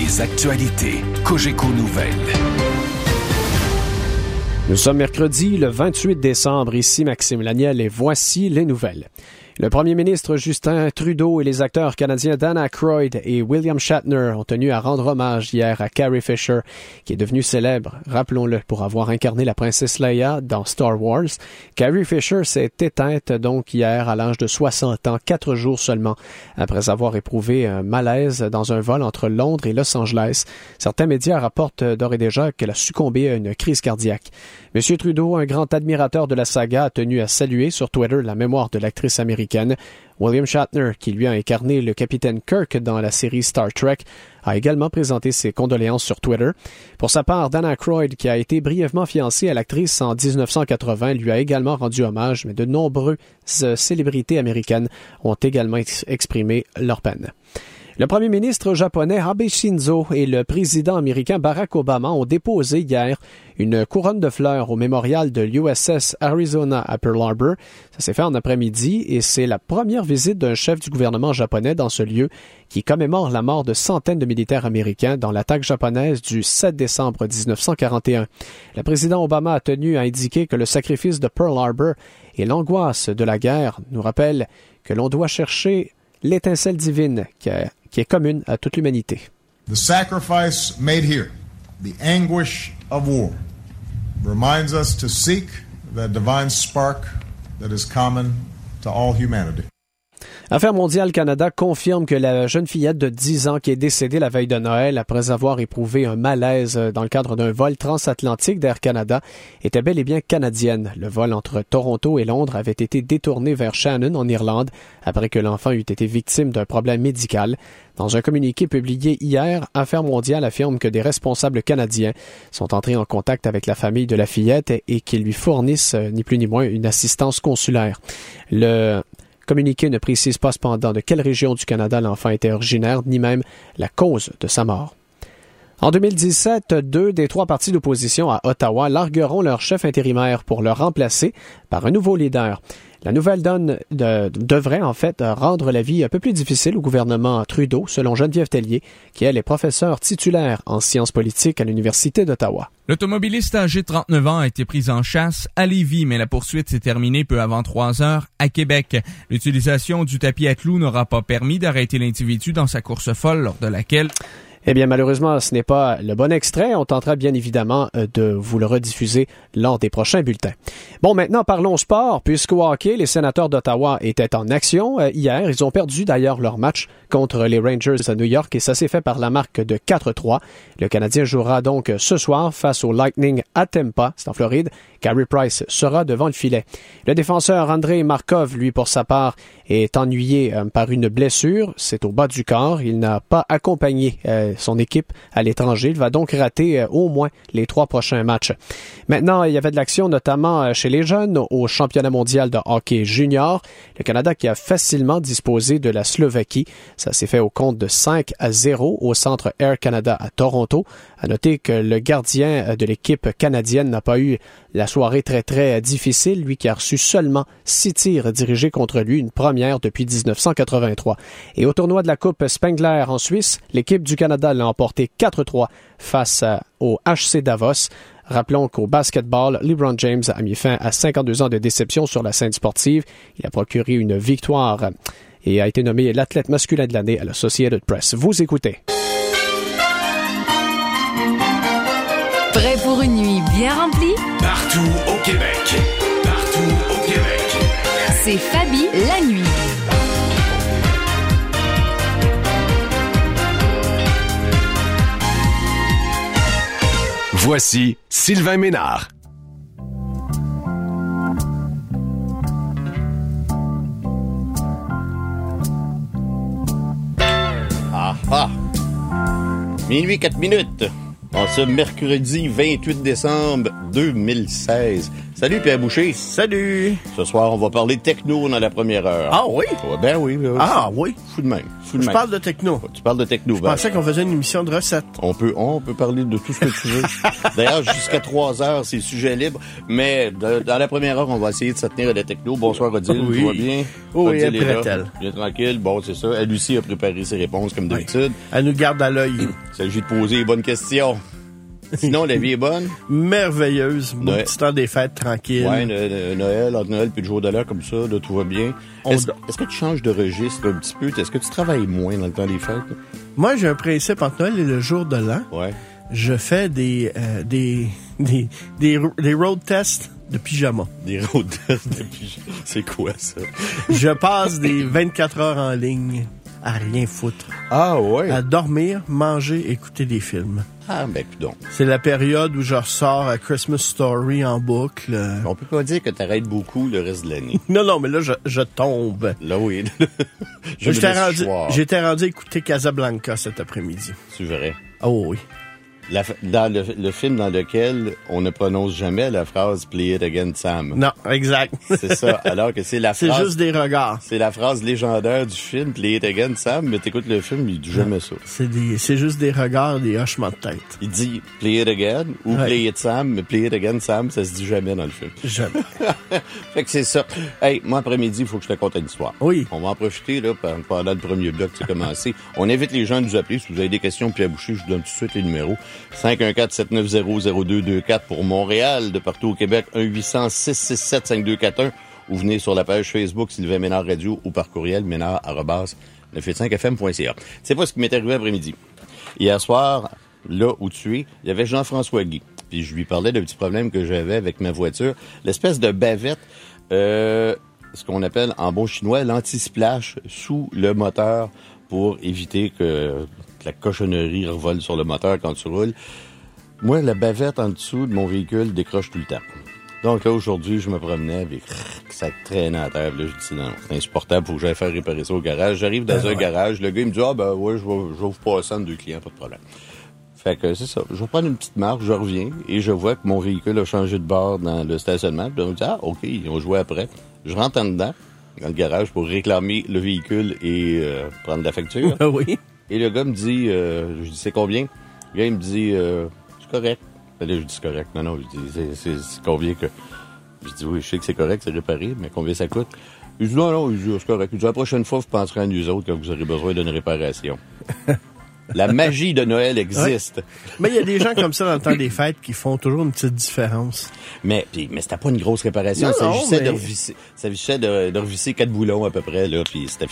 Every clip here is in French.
Les actualités Cogeco Nouvelles. Nous sommes mercredi, le 28 décembre. Ici Maxime Laniel et voici les nouvelles. Le premier ministre Justin Trudeau et les acteurs canadiens Dan Aykroyd et William Shatner ont tenu à rendre hommage hier à Carrie Fisher, qui est devenue célèbre, rappelons-le, pour avoir incarné la princesse Leia dans Star Wars. Carrie Fisher s'est éteinte donc hier à l'âge de 60 ans, 4 jours seulement, après avoir éprouvé un malaise dans un vol entre Londres et Los Angeles. Certains médias rapportent d'ores et déjà qu'elle a succombé à une crise cardiaque. M. Trudeau, un grand admirateur de la saga, a tenu à saluer sur Twitter la mémoire de l'actrice américaine. William Shatner, qui lui a incarné le capitaine Kirk dans la série Star Trek, a également présenté ses condoléances sur Twitter. Pour sa part, Dan Aykroyd, qui a été brièvement fiancé à l'actrice en 1980, lui a également rendu hommage, mais de nombreuses célébrités américaines ont également exprimé leur peine. Le premier ministre japonais Abe Shinzo et le président américain Barack Obama ont déposé hier une couronne de fleurs au mémorial de l'USS Arizona à Pearl Harbor. Ça s'est fait en après-midi et c'est la première visite d'un chef du gouvernement japonais dans ce lieu qui commémore la mort de centaines de militaires américains dans l'attaque japonaise du 7 décembre 1941. Le président Obama a tenu à indiquer que le sacrifice de Pearl Harbor et l'angoisse de la guerre nous rappellent que l'on doit chercher l'étincelle divine qui est commune à toute l'humanité. The sacrifice made here, the anguish of war, reminds us to seek that divine spark that is common to all humanity. Affaires mondiales Canada confirme que la jeune fillette de 10 ans qui est décédée la veille de Noël après avoir éprouvé un malaise dans le cadre d'un vol transatlantique d'Air Canada était bel et bien canadienne. Le vol entre Toronto et Londres avait été détourné vers Shannon en Irlande après que l'enfant eût été victime d'un problème médical. Dans un communiqué publié hier, Affaires mondiales affirme que des responsables canadiens sont entrés en contact avec la famille de la fillette et qu'ils lui fournissent ni plus ni moins une assistance consulaire. Le communiqué ne précise pas cependant de quelle région du Canada l'enfant était originaire, ni même la cause de sa mort. En 2017, 2 des 3 partis d'opposition à Ottawa largueront leur chef intérimaire pour le remplacer par un nouveau leader. La nouvelle donne devrait en fait rendre la vie un peu plus difficile au gouvernement Trudeau, selon Geneviève Tellier, qui elle est professeure titulaire en sciences politiques à l'Université d'Ottawa. L'automobiliste âgé de 39 ans a été pris en chasse à Lévis, mais la poursuite s'est terminée peu avant 3 heures à Québec. L'utilisation du tapis à clous n'aura pas permis d'arrêter l'individu dans sa course folle lors de laquelle... Eh bien, malheureusement, ce n'est pas le bon extrait. On tentera bien évidemment de vous le rediffuser lors des prochains bulletins. Bon, maintenant, parlons sport. Puisqu'au hockey, les Sénateurs d'Ottawa étaient en action hier. Ils ont perdu d'ailleurs leur match contre les Rangers à New York et ça s'est fait par la marque de 4-3. Le Canadien jouera donc ce soir face au Lightning à Tampa, c'est en Floride. Carey Price sera devant le filet. Le défenseur Andrei Markov, lui, pour sa part, est ennuyé par une blessure. C'est au bas du corps. Il n'a pas accompagné son équipe à l'étranger. Il va donc rater au moins les 3 prochains matchs. Maintenant, il y avait de l'action notamment chez les jeunes au championnat mondial de hockey junior. Le Canada qui a facilement disposé de la Slovaquie. Ça s'est fait au compte de 5-0 au centre Air Canada à Toronto. À noter que le gardien de l'équipe canadienne n'a pas eu la soirée très difficile, lui qui a reçu seulement 6 tirs dirigés contre lui, une première depuis 1983. Et au tournoi de la Coupe Spengler en Suisse, l'équipe du Canada l'a emporté 4-3 face au HC Davos. Rappelons qu'au basketball, LeBron James a mis fin à 52 ans de déception sur la scène sportive. Il a procuré une victoire et a été nommé l'athlète masculin de l'année à l'Associated Press. Vous écoutez. Prêt pour une nuit bien remplie? Partout au Québec. Partout au Québec. C'est Fabi la nuit. Voici Sylvain Ménard. Ah! Minuit 4 minutes. En ce mercredi 28 décembre 2016. Salut Pierre Boucher. Salut! Ce soir, on va parler techno dans la première heure. Ah oui? Ouais, ben oui. Ah oui? Fou de même. Je parle de techno. Tu parles de techno. Je pensais qu'on faisait une émission de recettes. On peut parler de tout ce que tu veux. D'ailleurs, jusqu'à 3 heures, c'est sujet libre. Mais dans la première heure, on va essayer de se tenir à la techno. Bonsoir, Odile. Oui. Tu vas bien? Oui, Odile est là. prête-elle. Bien tranquille. Bon, c'est ça. Elle aussi a préparé ses réponses comme d'habitude. Elle nous garde à l'œil. Il s'agit de poser les bonnes questions. Sinon, la vie est bonne. Merveilleuse. Bon Ouais. petit temps des fêtes, tranquille. Ouais, Noël, entre Noël puis le jour de l'an, comme ça, là, tout va bien. Est-ce que tu changes de registre un petit peu? Est-ce que tu travailles moins dans le temps des fêtes? Moi, j'ai un principe entre Noël et le jour de l'an. Ouais. Je fais des road tests de pyjama. Des road tests de pyjama. C'est quoi, ça? Je passe des 24 heures en ligne à rien foutre. Ah, ouais? À dormir, manger, écouter des films. Ah, ben, donc. C'est la période où je ressors à Christmas Story en boucle. On peut pas dire que t'arrêtes beaucoup le reste de l'année. Non, mais là, je tombe. Là, oui. J'étais rendu à écouter Casablanca cet après-midi. C'est vrai. Oh oui. Dans le film dans lequel on ne prononce jamais la phrase « Play it again, Sam ». Non, exact. C'est ça, alors que c'est la phrase... C'est juste des regards. C'est la phrase légendaire du film « Play it again, Sam », mais t'écoutes le film, il dit jamais ça. C'est juste des regards, des hochements de tête. Il dit « Play it again » ou Ouais. « Play it, Sam », mais « Play it again, Sam », ça se dit jamais dans le film. Jamais. Fait que c'est ça. Hey, moi, après-midi, il faut que je te conte une histoire. Oui. On va en profiter, là, pendant le premier bloc qui a commencé. On invite les gens à nous appeler. Si vous avez des questions, Pierre Boucher, je vous donne tout de suite les numéros. 514-790-0224 pour Montréal, de partout au Québec, 1-800-667-5241. Ou venez sur la page Facebook Sylvain Ménard Radio ou par courriel ménard@985fm.ca. C'est pas ce qui m'est arrivé après-midi. Hier soir, là où tu es, il y avait Jean-François Guy. Puis je lui parlais d'un petit problème que j'avais avec ma voiture. L'espèce de bavette, ce qu'on appelle en bon chinois l'anti-splash sous le moteur pour éviter que la cochonnerie revole sur le moteur quand tu roules. Moi, la bavette en dessous de mon véhicule décroche tout le temps. Donc là, aujourd'hui, je me promenais avec ça traînait à terre. Là, je dis non, c'est insupportable, faut que j'aille faire réparer ça au garage. J'arrive dans un garage, le gars il me dit « Ah ben ouais, je vais vous passer entre deux clients, pas de problème. » Fait que c'est ça. Je vais prendre une petite marche, je reviens et je vois que mon véhicule a changé de bord dans le stationnement. Puis on me dit « Ah, OK, ils ont joué après. » Je rentre en dedans, dans le garage, pour réclamer le véhicule et prendre la facture. Oui. Et le gars me dit, je dis, c'est combien? Le gars, il me dit, c'est correct. Là, je dis, c'est correct. Non, je dis, c'est combien que... Je dis, oui, je sais que c'est correct, c'est réparé, mais combien ça coûte? Il dit, non, il dit, c'est correct. Il dit, la prochaine fois, vous penserez à nous autres quand vous aurez besoin d'une réparation. La magie de Noël existe. Ouais. Mais il y a des gens comme ça dans le temps des fêtes qui font toujours une petite différence. Mais c'était pas une grosse réparation. Non, Ça s'agissait mais... de revisser 4 boulons à peu près, là, puis c'est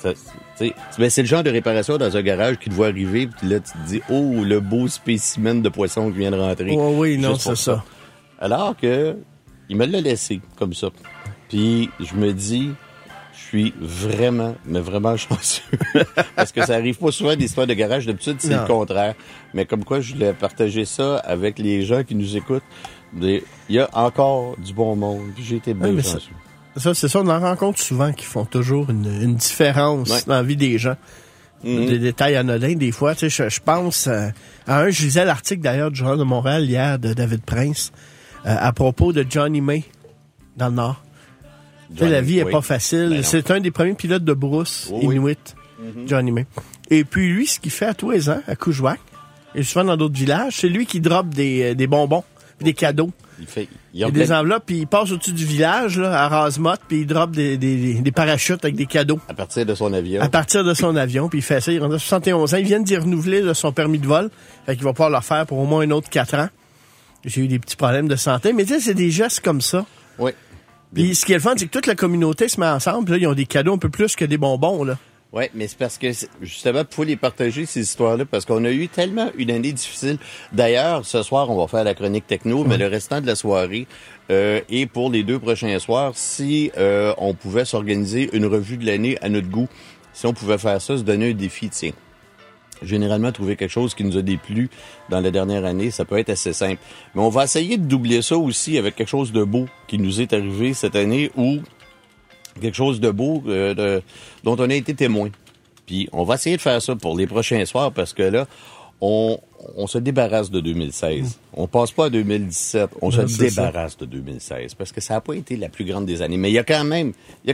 le genre de réparation dans un garage qui te voit arriver, puis là, tu te dis, oh, le beau spécimen de poisson qui vient de rentrer. Oh, oui, non, Juste c'est pour ça. Alors que, il me l'a laissé, comme ça. Puis, je me dis, je suis vraiment, mais vraiment chanceux. Parce que ça arrive pas souvent des histoires de garage. D'habitude, c'est le contraire. Mais comme quoi, je voulais partager ça avec les gens qui nous écoutent. Il y a encore du bon monde. J'ai été bien chanceux. C'est ça, on en rencontre souvent qui font toujours une différence dans la vie des gens. Des détails anodins, des fois. Tu sais, je pense à un, je lisais l'article d'ailleurs du Journal de Montréal hier de David Prince à propos de Johnny May dans le Nord. La vie est pas facile. Ben c'est un des premiers pilotes de brousse Inuit, Johnny May. Et puis lui, ce qu'il fait à tous les ans, à Coujouac, et souvent dans d'autres villages, c'est lui qui drop des bonbons, des cadeaux. Il y a des enveloppes, puis il passe au-dessus du village, là, à Rasemotte, puis il drop des parachutes avec des cadeaux. À partir de son avion. À partir de son avion, puis il fait ça. Il rentre à 71 ans. Il vient d'y renouveler son permis de vol. Fait qu'il va pouvoir le faire pour au moins un autre 4 ans. J'ai eu des petits problèmes de santé. Mais tu sais, c'est des gestes comme ça. Oui. Puis ce qui est le fun, c'est que toute la communauté se met ensemble. Là, ils ont des cadeaux un peu plus que des bonbons, là. Oui, mais c'est parce que, justement, il faut les partager, ces histoires-là, parce qu'on a eu tellement une année difficile. D'ailleurs, ce soir, on va faire la chronique techno, mais le restant de la soirée, et pour les 2 prochains soirs, si on pouvait s'organiser une revue de l'année à notre goût, si on pouvait faire ça, se donner un défi, tiens. Généralement, trouver quelque chose qui nous a déplu dans la dernière année, ça peut être assez simple. Mais on va essayer de doubler ça aussi avec quelque chose de beau qui nous est arrivé cette année ou quelque chose de beau dont on a été témoin. Puis on va essayer de faire ça pour les prochains soirs parce que là, on on se débarrasse de 2016. On passe pas à 2017, on se débarrasse de 2016 parce que ça n'a pas été la plus grande des années. Mais il y a quand même il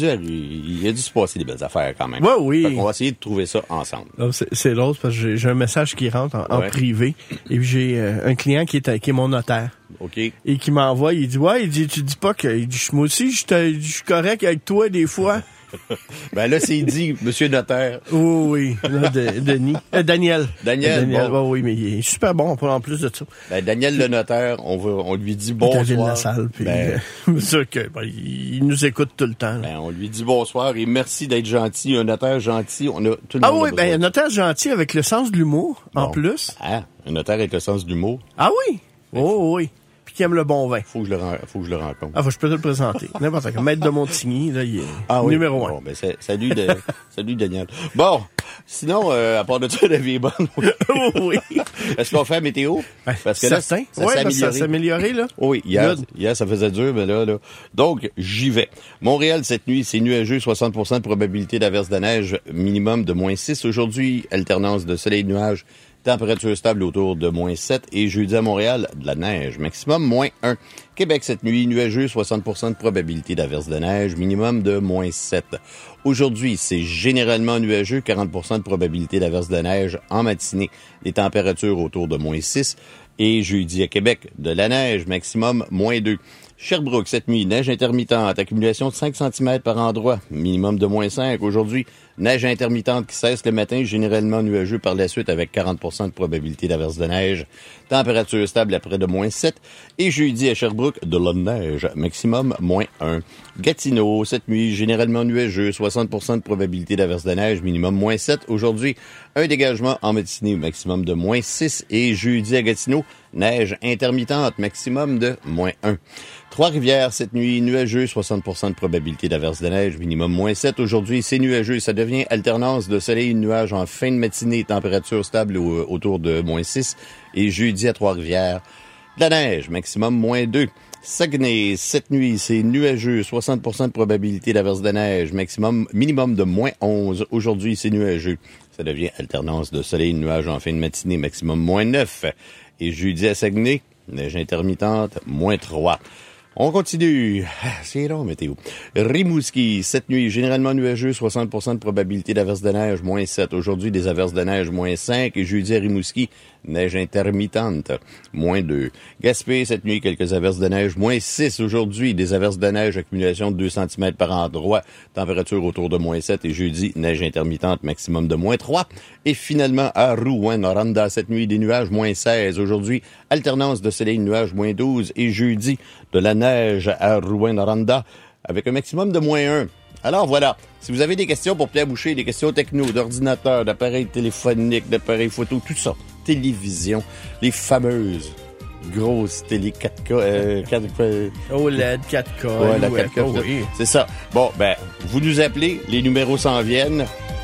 y a dû se passer des belles affaires quand même. Ouais, oui. Fait qu'on va essayer de trouver ça ensemble. Non, c'est drôle parce que j'ai un message qui rentre en privé et puis j'ai un client qui est mon notaire. OK. Et qui m'envoie, il dit, tu dis pas que, moi aussi, je suis correct avec toi des fois. Ben là, c'est dit, monsieur notaire. Oui, là, Denis. Daniel. Daniel, bon. Oui, mais il est super bon en plus de ça. Ben, Daniel le notaire, on lui dit bonsoir. Il est dans la salle, puis c'est sûr que il nous écoute tout le temps. Ben, on lui dit bonsoir et merci d'être gentil. Un notaire gentil, on a tout le monde. Ah oui, ben un notaire gentil avec le sens de l'humour, en plus. Ah, un notaire avec le sens de l'humour. Ah oui? Oh oui. Qui aime le bon vin. Faut que je le rencontre. Ah, je peux te le présenter. N'importe quoi. Maître de Montigny, là, il est numéro 1. Bon, ben, salut Daniel. Bon, sinon, à part de ça, la vie est bonne. Oui. Est-ce qu'on fait la météo? Parce que là, ça s'est amélioré, là. Oui, hier, ça faisait dur, mais là. Donc, j'y vais. Montréal, cette nuit, c'est nuageux, 60% de probabilité d'averse de neige, minimum de -6. Aujourd'hui, alternance de soleil et de nuages. Température stable autour de -7 et jeudi à Montréal, de la neige. Maximum -1. Québec cette nuit, nuageux, 60% de probabilité d'averse de neige, minimum de -7. Aujourd'hui, c'est généralement nuageux, 40% de probabilité d'averse de neige en matinée. Les températures autour de -6. Et jeudi à Québec, de la neige, maximum -2. Sherbrooke, cette nuit, neige intermittente, accumulation de 5 cm par endroit, minimum de -5. Aujourd'hui, neige intermittente qui cesse le matin, généralement nuageux par la suite avec 40% de probabilité d'averse de neige. Température stable à près de -7. Et jeudi à Sherbrooke, de la neige, maximum -1. Gatineau, cette nuit, généralement nuageux, 60% de probabilité d'averse de neige, minimum -7. Aujourd'hui, un dégagement en matinée, maximum de -6. Et jeudi à Gatineau, neige intermittente, maximum de -1. Trois-Rivières, cette nuit, nuageux, 60% de probabilité d'averse de neige, minimum -7. Aujourd'hui, c'est nuageux. Ça devient alternance de soleil et de nuages en fin de matinée, température stable autour de -6. Et jeudi à Trois-Rivières, de la neige, maximum -2. Saguenay, cette nuit, c'est nuageux, 60% de probabilité d'averse de neige, minimum de -11. Aujourd'hui, c'est nuageux. Ça devient alternance de soleil et de nuages en fin de matinée, maximum -9. Et jeudi à Saguenay, neige intermittente, -3. On continue. C'est long, météo. Rimouski, cette nuit, généralement nuageux, 60% de probabilité d'averse de neige, -7. Aujourd'hui, des averses de neige, -5. Et jeudi à Rimouski, neige intermittente, -2. Gaspé, cette nuit, quelques averses de neige, -6. Aujourd'hui, des averses de neige, accumulation de 2 cm par endroit, température autour de -7. Et jeudi, neige intermittente, maximum de -3. Et finalement, à Rouyn-Noranda, cette nuit, des nuages, -16. Aujourd'hui, alternance de soleil et de nuages, -12. Et jeudi, de la neige à Rouyn-Noranda, avec un maximum de -1. Alors voilà, si vous avez des questions pour Pierre Boucher, des questions techno, d'ordinateur, d'appareils téléphoniques, d'appareils photo, tout ça, télévision, les fameuses grosses télé 4K, 4K. OLED 4K. Ouais, la 4K. Oui. C'est ça. Bon, ben, vous nous appelez, les numéros s'en viennent.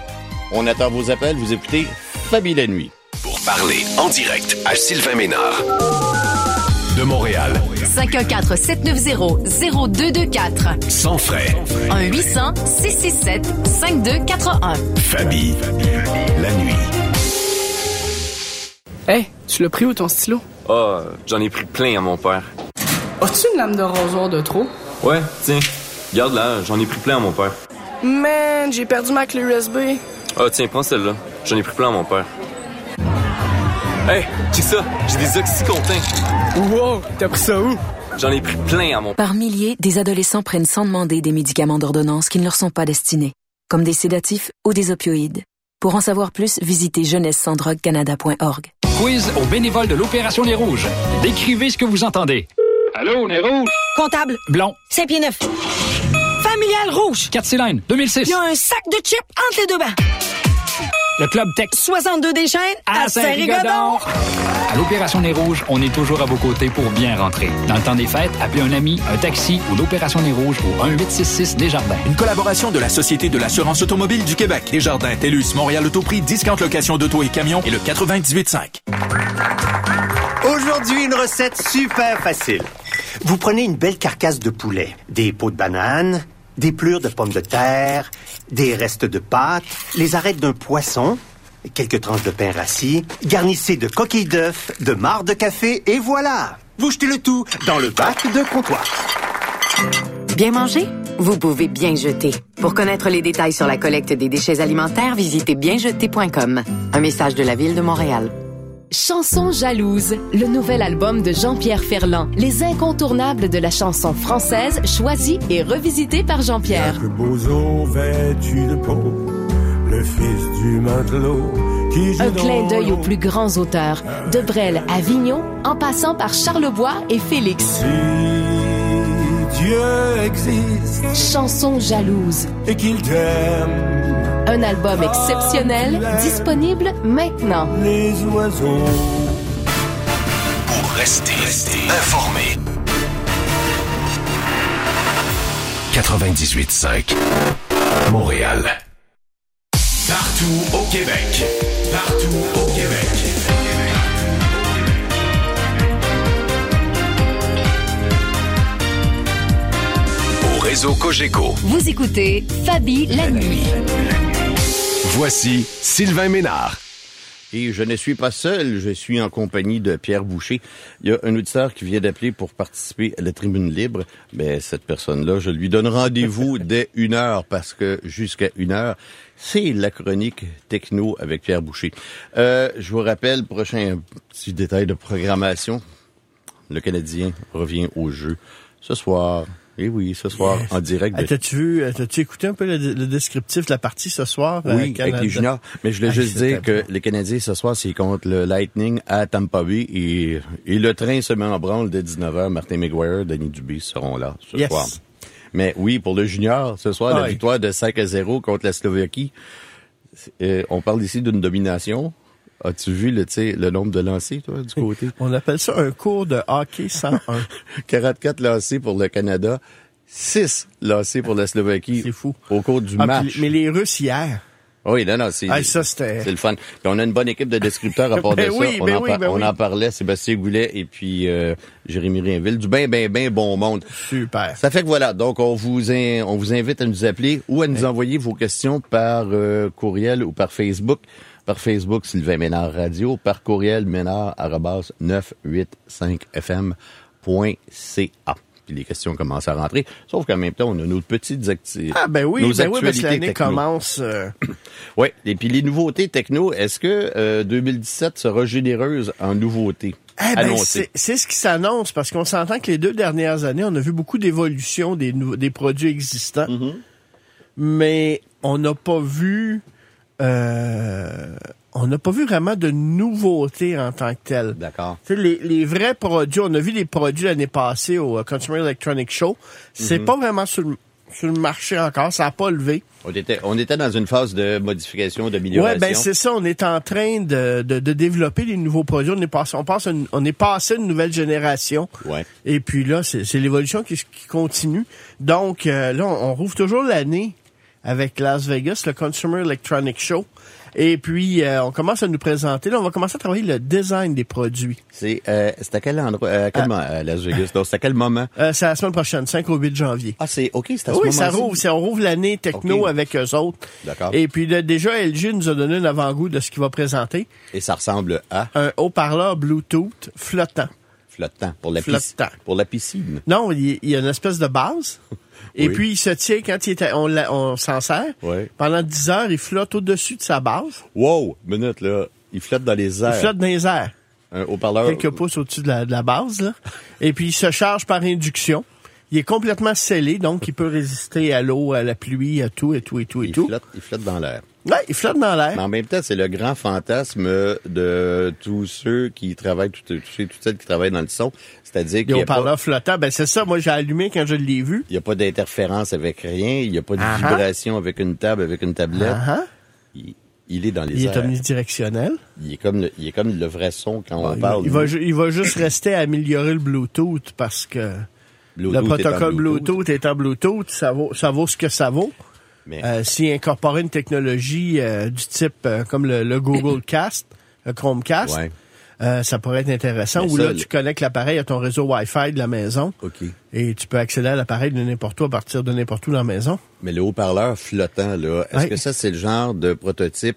On attend vos appels, vous écoutez Fabi la nuit. Pour parler en direct à Sylvain Ménard. De Montréal. 514-790-0224. Sans frais. 1-800-667-5241. Fabi, la nuit. Hey, tu l'as pris où ton stylo? Ah, j'en ai pris plein à mon père. As-tu une lame de rasoir de trop? Ouais, tiens, regarde là, j'en ai pris plein à mon père. Man, j'ai perdu ma clé USB. Ah, tiens, prends celle-là. J'en ai pris plein à mon père. Hey, check ça, j'ai des oxycontins. Wow, t'as pris ça où? J'en ai pris plein à mon père. Par milliers, des adolescents prennent sans demander des médicaments d'ordonnance qui ne leur sont pas destinés, comme des sédatifs ou des opioïdes. Pour en savoir plus, visitez jeunesse-sans-drogue-canada.org. Quiz aux bénévoles de l'Opération Les Rouges. Décrivez ce que vous entendez. Allô, Les Rouges? Comptable. Blond. 5 pieds 9. Familial rouge. 4 cylindres, 2006. Il y a un sac de chips entre les deux bancs. Le Club Tech. 62 des chaînes à Saint-Rigaudon. À l'Opération Les Rouges, on est toujours à vos côtés pour bien rentrer. Dans le temps des fêtes, appelez un ami, un taxi ou l'Opération Les Rouges au 1-866 Desjardins. Une collaboration de la Société de l'assurance automobile du Québec. Desjardins, TELUS, Montréal Autoprix, Discount Location d'auto et camions et le 98.5. Aujourd'hui, une recette super facile. Vous prenez une belle carcasse de poulet, des peaux de banane, des pelures de pommes de terre, des restes de pâte, les arêtes d'un poisson, quelques tranches de pain rassis, garnissez de coquilles d'œufs, de marc de café, et voilà! Vous jetez le tout dans le bac de comptoir. Bien manger? Vous pouvez bien jeter. Pour connaître les détails sur la collecte des déchets alimentaires, visitez bienjeter.com. Un message de la Ville de Montréal. Chanson jalouse, le nouvel album de Jean-Pierre Ferland. Les incontournables de la chanson française, choisis et revisités par Jean-Pierre. Jacques Beauzeau vêtu de peau, le fils du matelot. Un clin d'œil aux plus grands auteurs, de Brel à Vigneault, en passant par Charlebois et Félix. Si Dieu existe, Chanson jalouse et qu'il t'aime, un album exceptionnel, disponible maintenant. Les oiseaux. Pour rester informé. 98.5 Montréal. Partout au Québec. Partout au Québec. Au réseau Cogeco. Vous écoutez Fabi la nuit. Voici Sylvain Ménard. Et je ne suis pas seul, je suis en compagnie de Pierre Boucher. Il y a un auditeur qui vient d'appeler pour participer à la tribune libre. Mais cette personne-là, je lui donne rendez-vous dès 1h parce que jusqu'à 1h, c'est la chronique techno avec Pierre Boucher. Je vous rappelle, prochain petit détail de programmation. Le Canadien revient au jeu ce soir. Eh oui, ce soir, en direct. T'as-tu écouté un peu le descriptif de la partie ce soir? Oui, avec les juniors. Mais je voulais juste dire que les Canadiens, ce soir, c'est contre le Lightning à Tampa Bay et le train se met en branle dès 19h. Martin McGuire, Denis Dubé seront là ce soir. Mais oui, pour le junior, ce soir, la victoire de 5-0 contre la Slovaquie. On parle ici d'une domination. As-tu vu le nombre de lancers, toi, du côté? On appelle ça un cours de hockey 101. 44 lancers pour le Canada, 6 lancers pour la Slovaquie. C'est fou. Au cours du match. Mais les Russes hier. Oui, non, c'est le fun. Puis on a une bonne équipe de descripteurs à part de ça. On en parlait, Sébastien Goulet et puis Jérémy Rainville, du ben bon monde. Super. Ça fait que voilà, donc on vous invite à nous appeler ou à nous envoyer vos questions par courriel ou par Facebook. Par Facebook, Sylvain Ménard Radio. Par courriel, ménard@985fm.ca. Puis les questions commencent à rentrer. Sauf qu'en même temps, on a nos petites activités. Ah ben oui, parce que l'année commence. Oui, et puis les nouveautés techno, est-ce que 2017 sera généreuse en nouveautés? C'est ce qui s'annonce, parce qu'on s'entend que les 2 dernières années, on a vu beaucoup d'évolution des produits existants. Mm-hmm. Mais on n'a pas vu... on n'a pas vu vraiment de nouveautés en tant que telles. D'accord. Tu sais, les vrais produits, on a vu les produits l'année passée au Consumer Electronics Show. C'est pas vraiment sur le marché encore, ça n'a pas levé. On était dans une phase de modification, d'amélioration. Ouais, c'est ça, on est en train de développer des nouveaux produits. On est passé à une nouvelle génération. Ouais. Et puis là, c'est l'évolution qui continue. Donc là, on rouvre toujours l'année avec Las Vegas, le Consumer Electronics Show. Et puis, on commence à nous présenter. Là, on va commencer à travailler le design des produits. C'est à quel endroit? À Las Vegas? Donc, c'est à quel moment? C'est la semaine prochaine, 5 au 8 janvier. Ah, c'est OK, c'est à ce moment-ci? On rouvre l'année techno avec eux autres. D'accord. Et puis, déjà, LG nous a donné un avant-goût de ce qu'il va présenter. Et ça ressemble à? Un haut-parleur Bluetooth flottant. Flottant. Pour la piscine. Non, il y a une espèce de base. Et puis, il se tient quand on s'en sert. Oui. Pendant 10 heures, il flotte au-dessus de sa base. Wow! Minute, là. Il flotte dans les airs. Il flotte dans les airs. Un haut-parleur. Quelques pouces au-dessus de la base, là. Et puis, il se charge par induction. Il est complètement scellé, donc il peut résister à l'eau, à la pluie, à tout. Il flotte dans l'air. Ouais, il flotte dans l'air. Mais en même temps, c'est le grand fantasme de tous ceux qui travaillent, toutes celles qui travaillent dans le son. C'est-à-dire qu'il y a haut-parleur flottant, c'est ça, moi j'ai allumé quand je l'ai vu. Il n'y a pas d'interférence avec rien, il n'y a pas de vibration avec une table, avec une tablette. Il est dans les airs. Il est omnidirectionnel. Il est comme le vrai son quand on parle. Il va juste rester à améliorer le Bluetooth parce que le protocole Bluetooth étant Bluetooth, ça vaut ce que ça vaut. Mais s'il incorporait une technologie du type comme le Google Cast, le Chromecast, ça pourrait être intéressant. Là, tu connectes l'appareil à ton réseau Wi-Fi de la maison. Okay. Et tu peux accéder à l'appareil de n'importe où à partir de n'importe où dans la maison. Mais le haut-parleur flottant, là, est-ce que ça, c'est le genre de prototype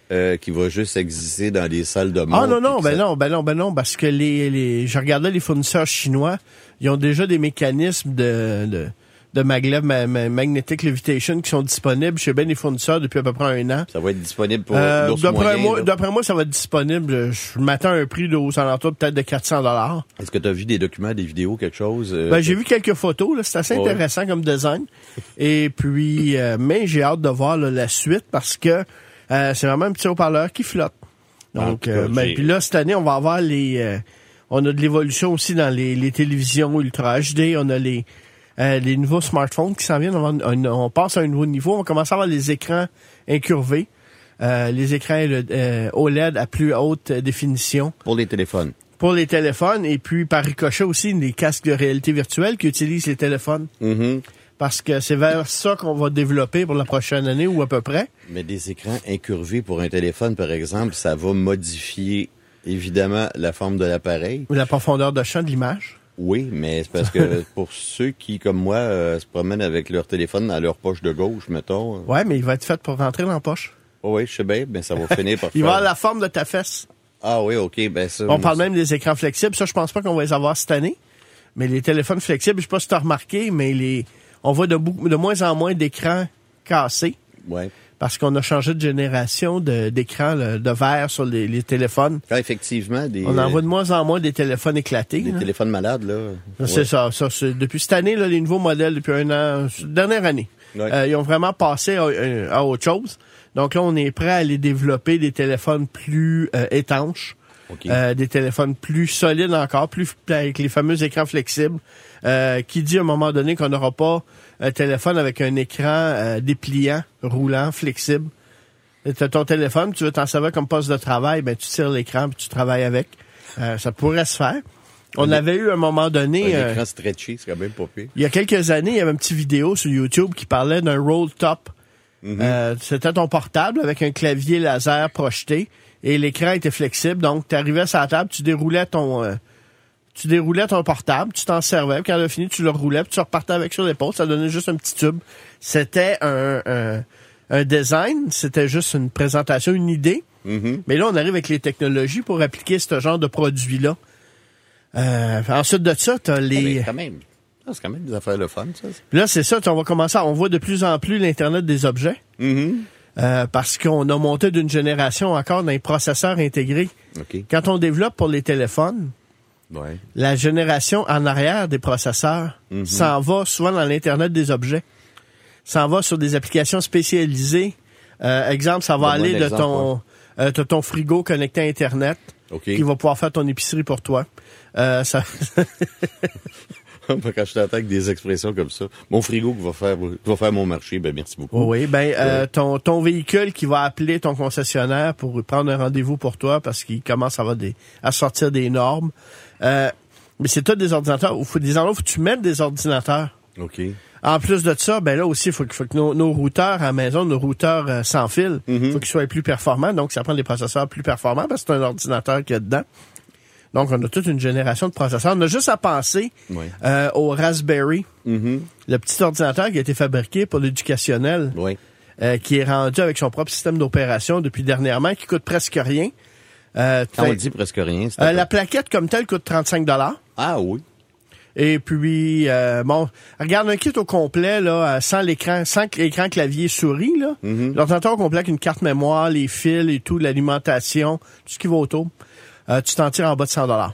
qui va juste exister dans les salles de montre. Non, parce que je regardais les fournisseurs chinois, ils ont déjà des mécanismes de maglev magnetic levitation qui sont disponibles chez bien des fournisseurs depuis à peu près 1 an. Ça va être disponible pour l'ours moyen. D'après moi, ça va être disponible. Je m'attends à un prix aux alentours peut-être de 400 $. Est-ce que tu as vu des documents, des vidéos, quelque chose? J'ai vu quelques photos. Là, c'est assez intéressant comme design. Et puis, mais j'ai hâte de voir la suite parce que c'est vraiment un petit haut-parleur qui flotte. Donc, puis là, cette année, on va avoir on a de l'évolution aussi dans les télévisions Ultra HD. On a les nouveaux smartphones qui s'en viennent. On passe à un nouveau niveau. On va commencer à avoir les écrans incurvés, les écrans OLED à plus haute définition. Pour les téléphones. Pour les téléphones. Et puis, par ricochet aussi, des casques de réalité virtuelle qui utilisent les téléphones. Mm-hmm. Parce que c'est vers ça qu'on va développer pour la prochaine année ou à peu près. Mais des écrans incurvés pour un téléphone, par exemple, ça va modifier évidemment la forme de l'appareil. Ou la profondeur de champ de l'image. Oui, mais c'est parce que pour ceux qui, comme moi, se promènent avec leur téléphone dans leur poche de gauche, mettons. Ouais, mais il va être fait pour rentrer dans la poche. Oh oui, je sais bien, ben ça va finir par il va avoir la forme de ta fesse. Ah oui, OK, ben ça... On parle même des écrans flexibles. Ça, je pense pas qu'on va les avoir cette année. Mais les téléphones flexibles, je sais pas si tu as remarqué, mais on voit de moins en moins d'écrans cassés. Ouais. Parce qu'on a changé de génération d'écrans de verre sur les téléphones. Ah, effectivement. On en voit de moins en moins des téléphones éclatés. Des téléphones malades, là. C'est ça. Depuis cette année, là, les nouveaux modèles, depuis 1 an, dernière année, ils ont vraiment passé à autre chose. Donc là, on est prêt à aller développer des téléphones plus étanches. Okay. Des téléphones plus solides encore, plus avec les fameux écrans flexibles, qui dit à un moment donné qu'on n'aura pas un téléphone avec un écran dépliant, roulant, flexible. T'as ton téléphone, tu veux t'en servir comme poste de travail, ben tu tires l'écran puis tu travailles avec. Ça pourrait se faire. On avait eu à un moment donné... Un écran stretchy, c'est quand même pas pire. Il y a quelques années, il y avait une petite vidéo sur YouTube qui parlait d'un roll top. Mm-hmm. C'était ton portable avec un clavier laser projeté. Et l'écran était flexible, donc tu arrivais sur la table, tu déroulais ton portable, tu t'en servais, puis quand tu as fini, tu le roulais, puis tu repartais avec sur l'épaule, ça donnait juste un petit tube. C'était un design, c'était juste une présentation, une idée. Mm-hmm. Mais là, on arrive avec les technologies pour appliquer ce genre de produit-là. Ensuite de ça, tu as les... Quand même. C'est quand même des affaires le fun, ça. Puis là, c'est ça, on voit de plus en plus l'Internet des objets. Mm-hmm. Parce qu'on a monté d'une génération encore dans les processeurs intégrés. Okay. Quand on développe pour les téléphones, la génération en arrière des processeurs s'en va souvent dans l'Internet des objets. S'en va sur des applications spécialisées. Exemple, ça va aller de ton frigo connecté à Internet qui va pouvoir faire ton épicerie pour toi. Ça... Quand je t'attends avec des expressions comme ça. Mon frigo qui va faire mon marché, ben merci beaucoup. Oui, ton véhicule qui va appeler ton concessionnaire pour prendre un rendez-vous pour toi parce qu'il commence à sortir des normes. Mais c'est tout des ordinateurs. Il faut des endroits où tu mettes des ordinateurs. OK. En plus de ça, ben là aussi, il faut que nos routeurs à la maison, nos routeurs sans fil, faut qu'ils soient plus performants. Donc, ça prend des processeurs plus performants parce que c'est un ordinateur qu'il y a dedans. Donc, on a toute une génération de processeurs. On a juste à penser au Raspberry, le petit ordinateur qui a été fabriqué pour l'éducationnel, qui est rendu avec son propre système d'opération depuis dernièrement, qui coûte presque rien. Quand on dit presque rien, c'est la plaquette comme telle coûte 35 $. Ah oui. Et puis, regarde un kit au complet, là, sans l'écran clavier souris, là. L'ordinateur au complet avec une carte mémoire, les fils et tout, l'alimentation, tout ce qui va autour. Tu t'en tires en bas de 100 $.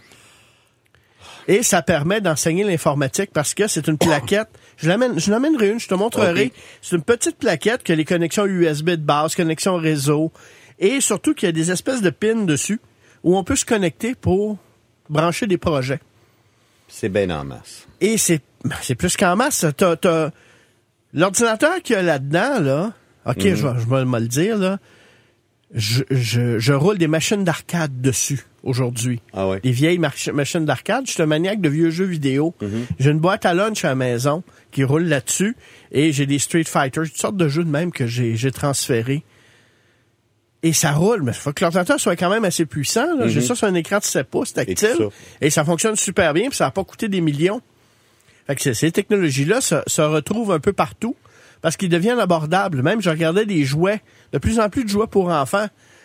Et ça permet d'enseigner l'informatique parce que c'est une plaquette. Je l'amènerai une, je te montrerai. Okay. C'est une petite plaquette qui a les connexions USB de base, connexion réseau. Et surtout qu'il y a des espèces de pins dessus où on peut se connecter pour brancher des projets. C'est bien en masse. Et c'est plus qu'en masse. T'as l'ordinateur qu'il y a là-dedans, là. OK, je vais me le dire, là. Je roule des machines d'arcade dessus aujourd'hui. Ah ouais. Des vieilles machines d'arcade. Je suis un maniaque de vieux jeux vidéo. J'ai une boîte à lunch à la maison qui roule là-dessus et j'ai des Street Fighter, toutes sortes de jeux de même que j'ai transférés. Et ça roule, mais il faut que l'ordinateur soit quand même assez puissant. Là. J'ai ça sur un écran de 7 pouces tactile et ça fonctionne super bien puis ça n'a pas coûté des millions. Fait que ces technologies-là se retrouvent un peu partout parce qu'ils deviennent abordables. Même, je regardais des jouets, de plus en plus de jouets pour enfants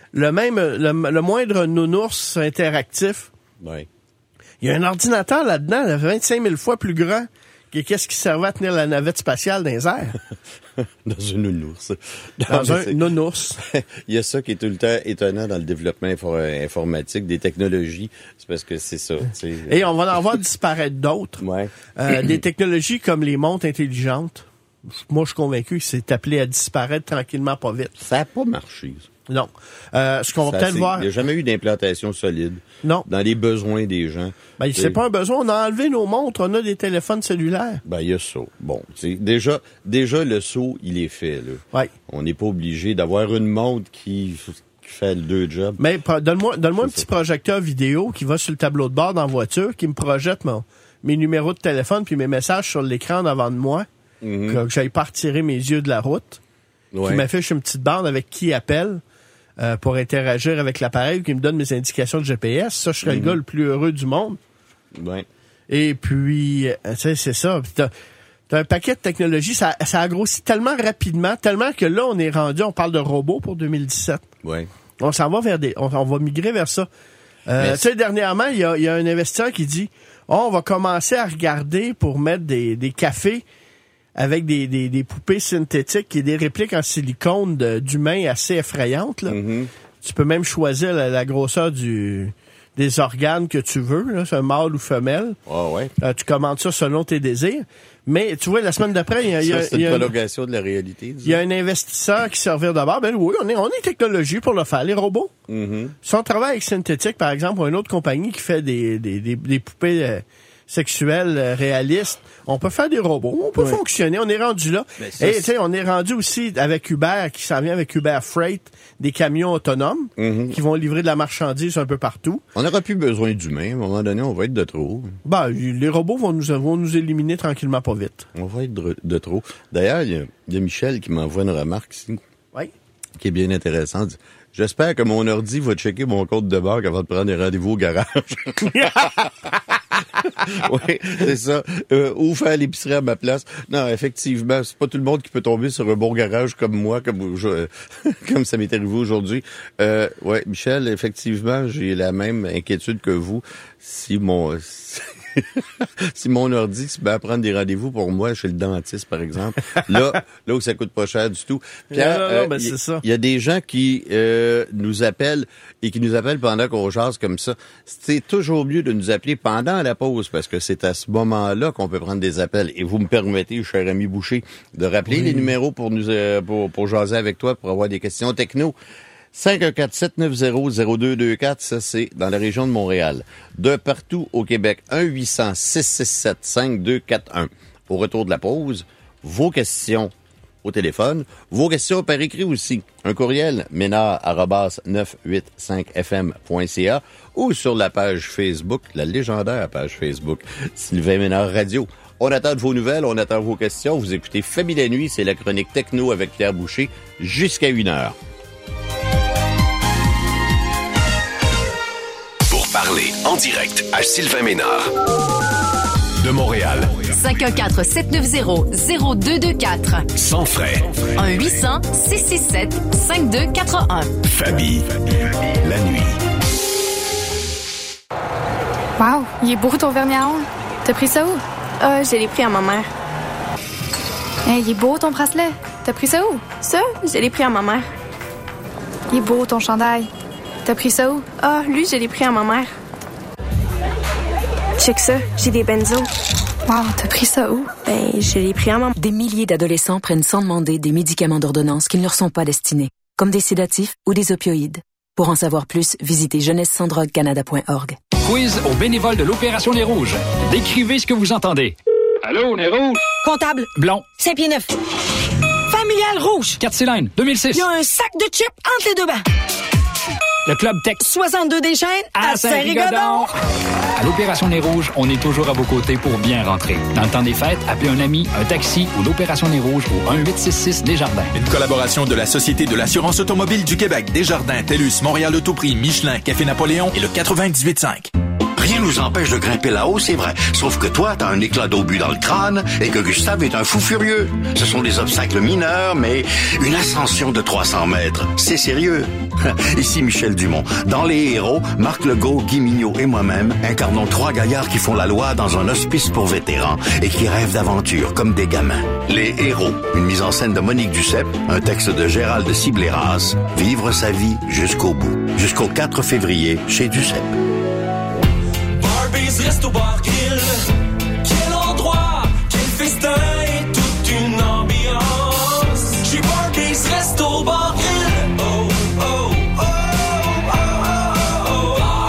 le moindre nounours interactif. Ouais. Il y a un ordinateur là-dedans, 25 000 fois plus grand que qu'est-ce qui servait à tenir la navette spatiale dans les airs. Dans une nounours. Dans un nounours. Il y a ça qui est tout le temps étonnant dans le développement informatique, des technologies. C'est parce que c'est ça. Et on va en voir disparaître d'autres. Ouais. Des technologies comme les montres intelligentes. Moi, je suis convaincu que c'est appelé à disparaître tranquillement, pas vite. Ça n'a pas marché, ça. Non. Ce qu'on va peut-être voir... Il n'y a jamais eu d'implantation solide. Non. Dans les besoins des gens. Ben, c'est pas un besoin. On a enlevé nos montres. On a des téléphones cellulaires. Ben, il y a ça. Bon, déjà, le saut, il est fait, là. Ouais. On n'est pas obligé d'avoir une montre qui fait le deux jobs. Mais donne-moi un petit projecteur vidéo qui va sur le tableau de bord dans la voiture, qui me projette mes numéros de téléphone puis mes messages sur l'écran devant de moi, que j'aille pas retirer mes yeux de la route, qui m'affiche une petite bande avec qui appelle pour interagir avec l'appareil, qui me donne mes indications de GPS. Ça, je serais le gars le plus heureux du monde. Ouais. Et puis, c'est ça. Puis t'as un paquet de technologies. Ça a grossi tellement rapidement, tellement que là, on parle de robots pour 2017. Ouais. On s'en va vers on va migrer vers ça. Tu sais, dernièrement, il y a un investisseur qui dit, on va commencer à regarder pour mettre des cafés avec des poupées synthétiques et des répliques en silicone d'humains assez effrayantes. Là. Tu peux même choisir la grosseur des organes que tu veux, là, c'est un mâle ou femelle. Oh, ouais. Tu commandes ça selon tes désirs. Mais tu vois, la semaine d'après, c'est une prolongation de la réalité. Il y a un investisseur qui servira d'abord. Ben oui, on est technologie pour le faire, les robots. Si on travaille avec Synthétique, par exemple, ou une autre compagnie qui fait des poupées sexuelles réalistes, on peut faire des robots, on peut fonctionner, on est rendu là. Et tu sais, on est rendu aussi avec Uber, qui s'en vient avec Uber Freight, des camions autonomes qui vont livrer de la marchandise un peu partout. On n'aura plus besoin d'humains. À un moment donné, on va être de trop. Ben, les robots vont nous éliminer tranquillement pas vite. On va être de trop. D'ailleurs, il y a Michel qui m'envoie une remarque ici. Oui. Qui est bien intéressante. J'espère que mon ordi va checker mon compte de banque avant de prendre des rendez-vous au garage. Oui, c'est ça. Ou faire l'épicerie à ma place. Non, effectivement, c'est pas tout le monde qui peut tomber sur un bon garage comme moi, comme ça m'est arrivé aujourd'hui. Ouais, Michel, effectivement, j'ai la même inquiétude que vous. Si mon ordi se met à prendre des rendez-vous pour moi chez le dentiste, par exemple, là où ça coûte pas cher du tout. Pierre, c'est ça. Il y a des gens qui nous appellent et qui nous appellent pendant qu'on jase comme ça. C'est toujours mieux de nous appeler pendant la pause parce que c'est à ce moment-là qu'on peut prendre des appels. Et vous me permettez, cher ami Boucher, de rappeler les numéros pour nous pour jaser avec toi, pour avoir des questions techno. 514-790-0224, ça c'est dans la région de Montréal. De partout au Québec, 1-800-667-5241. Au retour de la pause, vos questions au téléphone, vos questions par écrit aussi. Un courriel, ménard@985fm.ca ou sur la page Facebook, la légendaire page Facebook, Sylvain Ménard Radio. On attend de vos nouvelles, on attend vos questions. Vous écoutez Famille la Nuit, c'est la chronique techno avec Pierre Boucher, jusqu'à 1h. Parler en direct à Sylvain Ménard. De Montréal. 514-790-0224. Sans frais. 1-800-667-5241. Famille, la nuit. Wow, il est beau ton vernis à ongles. T'as pris ça où? Je l'ai pris à ma mère. Hey, il est beau ton bracelet. T'as pris ça où? Ça, je l'ai pris à ma mère. Il est beau ton chandail. T'as pris ça où? Lui, je l'ai pris à ma mère. Check ça, j'ai des benzos. Wow, t'as pris ça où? Je l'ai pris à ma mère. Des milliers d'adolescents prennent sans demander des médicaments d'ordonnance qui ne leur sont pas destinés, comme des sédatifs ou des opioïdes. Pour en savoir plus, visitez jeunesse-sans-drogue-canada.org. Quiz aux bénévoles de l'Opération Nez Rouge. Décrivez ce que vous entendez. Allô, Nez Rouge? Comptable. Blond. Saint-Pied-Neuf. Familial rouge. 4 cylindres, 2006. Il y a un sac de chips entre les deux bancs. Le Club Tech. 62 des Chênes à Saint-Rigaudon. À l'Opération Nez Rouge, on est toujours à vos côtés pour bien rentrer. Dans le temps des fêtes, appelez un ami, un taxi ou l'Opération Nez Rouge au 1-866 Desjardins. Une collaboration de la Société de l'assurance automobile du Québec, Desjardins, TELUS, Montréal Autoprix, Michelin, Café Napoléon et le 98.5. Rien nous empêche de grimper là-haut, c'est vrai. Sauf que toi, t'as un éclat d'obus dans le crâne et que Gustave est un fou furieux. Ce sont des obstacles mineurs, mais une ascension de 300 mètres, c'est sérieux. Ici Michel Dumont. Dans Les Héros, Marc Legault, Guy Mignot et moi-même incarnons 3 gaillards qui font la loi dans un hospice pour vétérans et qui rêvent d'aventure comme des gamins. Les Héros, une mise en scène de Monique Duceppe, un texte de Gérald Cibléras. Vivre sa vie jusqu'au bout. Jusqu'au 4 février chez Duceppe. Resto Bar Grill.